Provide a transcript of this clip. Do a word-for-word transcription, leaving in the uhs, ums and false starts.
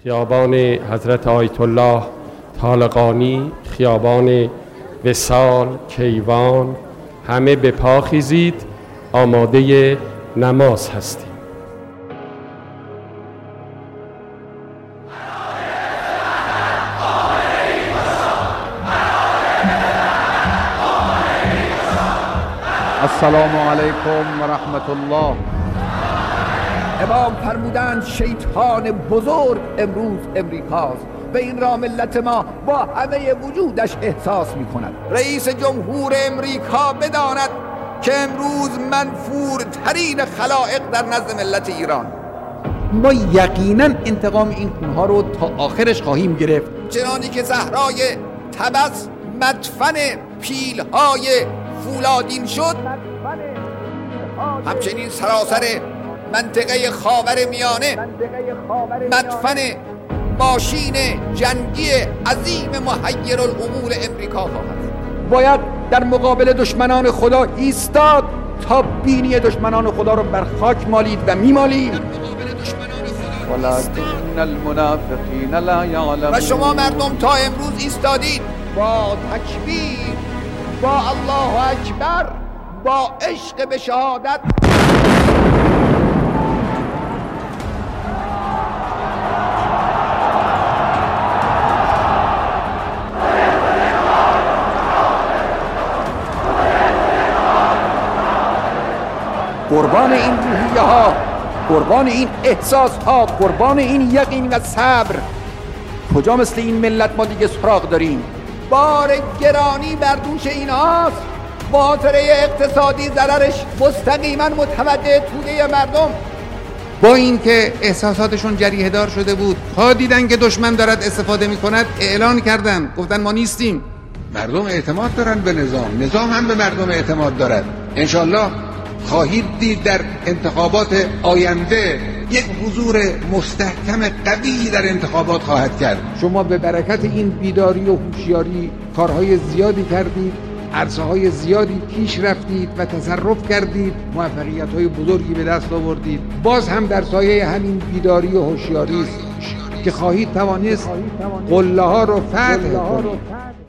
خیابان حضرت آیت الله طالقانی، خیابان وصال، کیوان، همه به پا خیزید، آماده نماز هستیم. السلام علیکم و رحمت الله. امام فرمودند شیطان بزرگ امروز امریکاست و این را ملت ما با همه وجودش احساس می کند. رئیس جمهور امریکا بداند که امروز منفورترین خلائق در نزد ملت ایران. ما یقینا انتقام این خونها رو تا آخرش خواهیم گرفت. چنانی که صحرای طبس مدفن پیلهای فولادین شد، همچنین سراسر منطقه خاور میانه مدفن ماشین جنگی عظیم محیرالعقول امریکا خواهد. باید در مقابل دشمنان خدا ایستاد تا بینی دشمنان خدا رو بر خاک مالید و میمالید. ولکن المنافقین لا یعلمون. و شما مردم تا امروز ایستادید با تکبیر، با الله اکبر، با عشق به شهادت. قربان این روحیه ها، قربان این احساس ها، قربان این یقین و صبر. کجا مثل این ملت ما دیگه سراغ داریم؟ بار گرانی بر دوش این هاست. بازاره اقتصادی ضررش مستقیما متوجه توده مردم. با اینکه احساساتشون جریحه دار شده بود، ها دیدن که دشمن دارد استفاده می کند، اعلان کردن، گفتن ما نیستیم. مردم اعتماد دارن به نظام، نظام هم به مردم اعتماد دارد. انشالله خواهید دید در انتخابات آینده یک حضور مستحکم قوی در انتخابات خواهد کرد. شما به برکت این بیداری و هوشیاری کارهای زیادی کردید، عرصه‌های زیادی پیش رفتید و تصرف کردید، موفقیت‌های بزرگی به دست آوردید. باز هم در سایه همین بیداری و هوشیاری است که خواهید توانست قله‌ها رو فتح کنید.